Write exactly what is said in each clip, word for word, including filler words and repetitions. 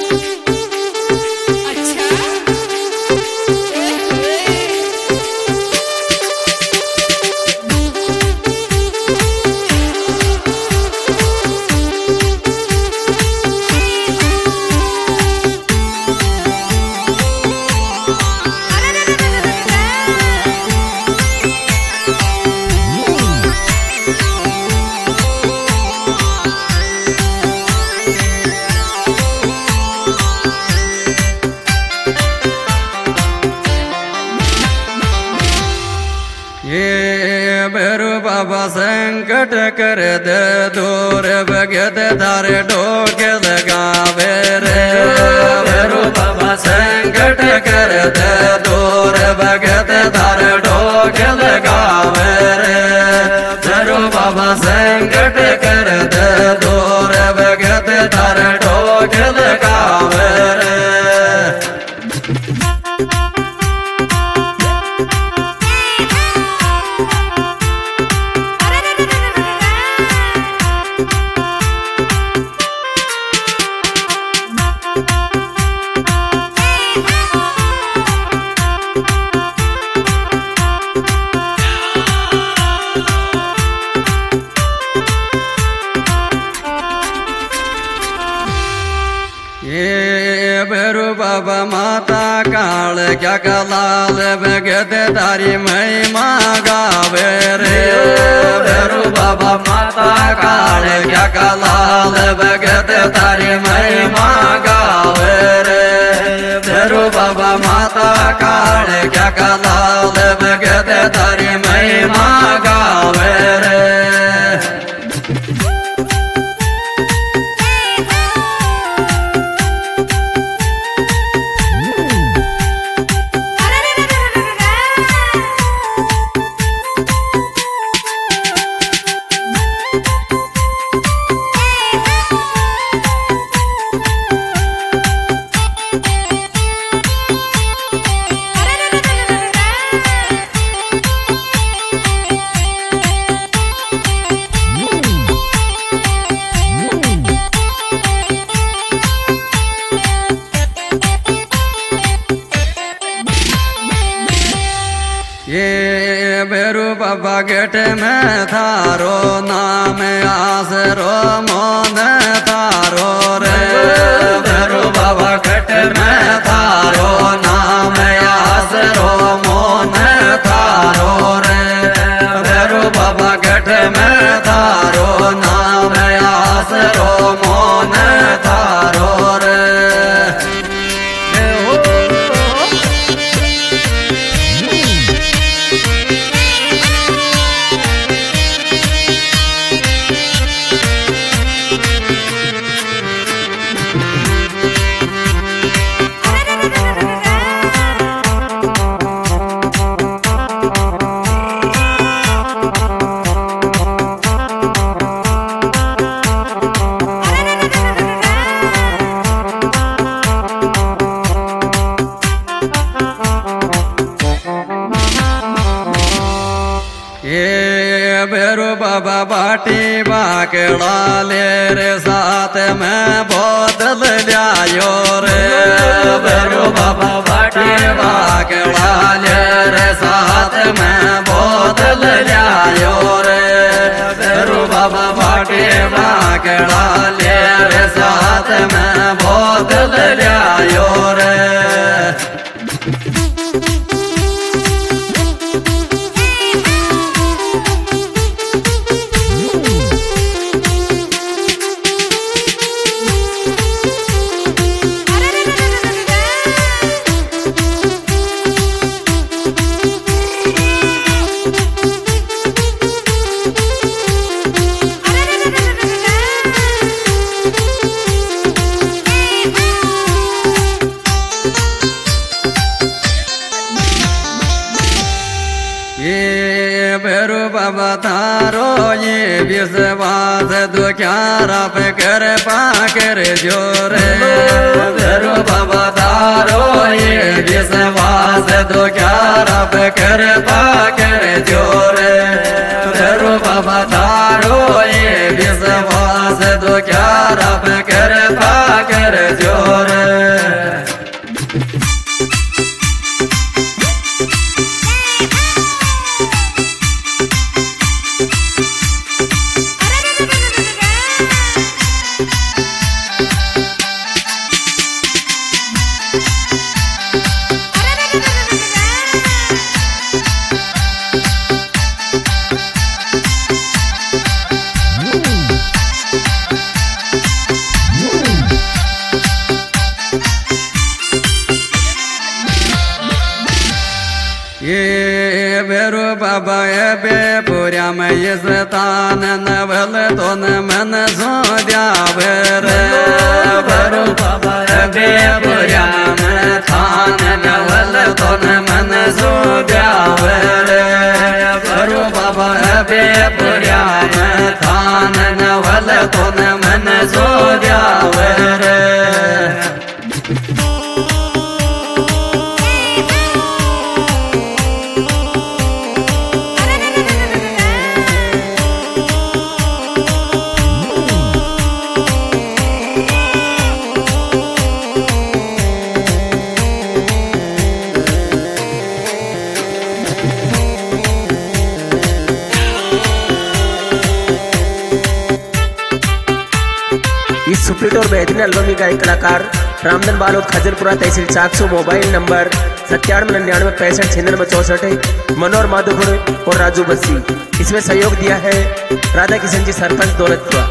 बाबा संकट कर दे दूर भगत तारे डोके लगावे रे भैरू बाबा संकट कर दे दूर भगत तारे डोके लगावे रे भैरू बाबा संकट कर दे दूर भगत तारे डोके लगावे रे। भैरू बाबा माता काल क्या कलाल भगत तारी महिमा गावे रे भैरू बाबा माता काल क्या कलाल भगत तारी महिमा गावे रे भैरू बाबा माता काल क्या कलाल भगत तारी महिमा गावे रे। ये भैरू बाबा गेट में थारो नाम आसरो मोन थारो रे भैरू बाबा गेट में थारो नाम आसरो मोन थारो रे भैरू बाबा गेट में थारो नाम आसरो मोन थारो रे। ये भैरू बाबा बाटी बाकड़ा ले रे साथ में बोतल लियायो रे भैरू बाबा बाटी बाकड़ा ले रे साथ में बोतल लियायो रे भैरू बाबा बाटी बाकड़ा ले रे साथ में बोतल लियायो रे। ये भैरू बाबा तारो ये विश्वास दुख्यारा पे कर पाकर जोरे भैरू बाबा तारो ये विश्वास दुख्यारा पे कर पाकर जोरे भैरू बाबा तारो ये विश्वास दुख्यारा पे कर पाकर जोरे। बाबा बे पुऱ्या में स्थान नवल तो न मन सो द्यावर भरो बाबा बे पुऱ्या में थान नवल तो न मन सो द्यावर भरो बाबा बे पुऱ्या में थान नवल तो न मन सो द्यावर इस सुपरहिट और बेहतरीन एल्बम का एक कलाकार रामधन बालोद खजरपुरा तहसील चाकसू मोबाइल नंबर सत्तानवे निन्यानवे पैंसठ छियानवे चौसठ मनोहर माधोपुर और राजू बस्सी। इसमें सहयोग दिया है राधा किशन जी सरपंच दौलतपुरा।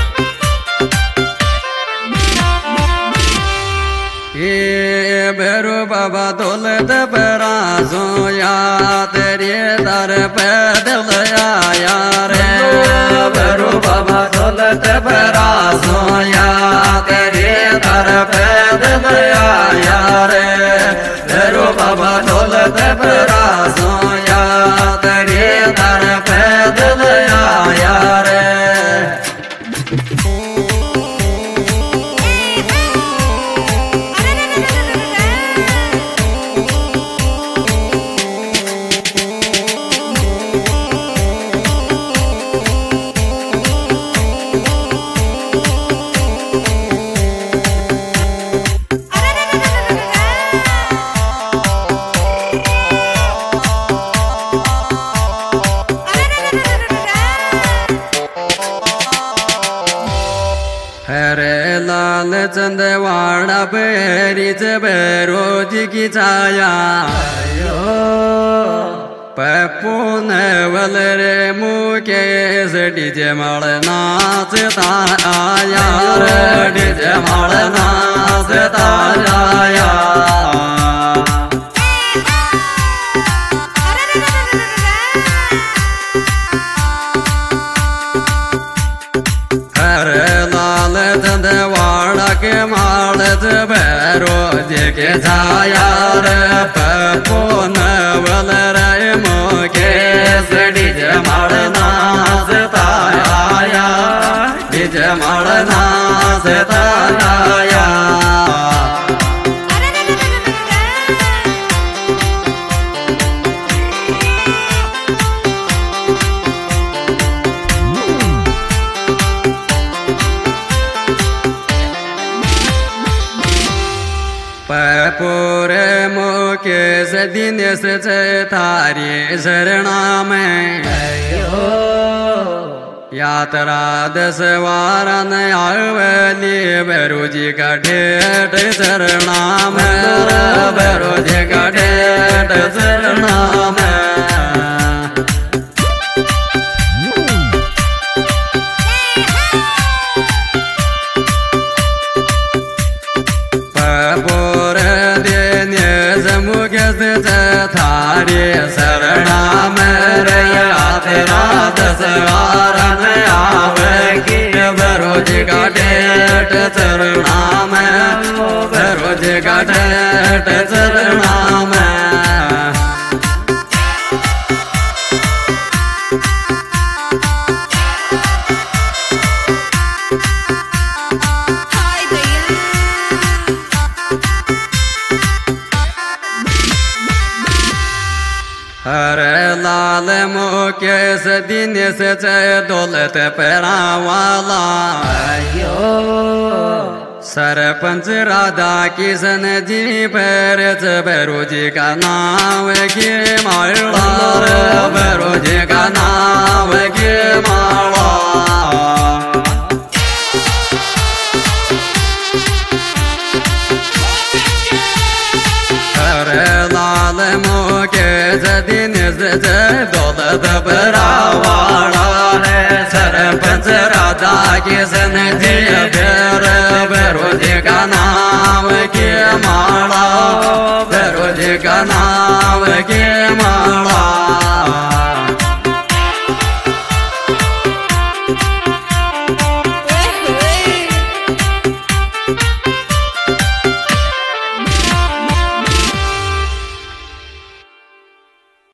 ये भैरो बाबा दौलत परासो या तेरे दर पैदल आया रे भैरो बाबा दौलत परासो या तेरे दर पैदल आया रे भैरो बाबा दौलत परासो या तेरे दर पैदल आया रे हरे लाल चंदवाड़ा पेरिच बैरोज की छाया पप्पू नवल रे मुकेश डीजे माल नाचता आया रे डीजे माल नाचता आया चंदवाड़ा के मालत बैरोज के छाया रे पप्पू नवल रे मुकेश डीजे माल नाचता आया डीजे माल नाचता आया पूरे मुकेश दिनेश थारी शरणा में यात्रा दस वारन आवली बैरोजी का ठेठ शरणा में बैरोजी का ठेठ शरणा में थारे शरणा में तेरा दस वारन आवेगी बरोज का ठेठ शरणा में बरोज का ठेठ शरणा में हरे लाल मुकेश दिनेश दौलत पैरा वाला सरपंच राधा किशन जी पैर बैरोजी का नाम के माला बैरोजी का नाम के माला हरे लाल मुकेश दिनेश दौलत बरावाड़ा है सरपंच राधा किशन जी पैर बैरोजी का नाम के माला बैरोजी का नाम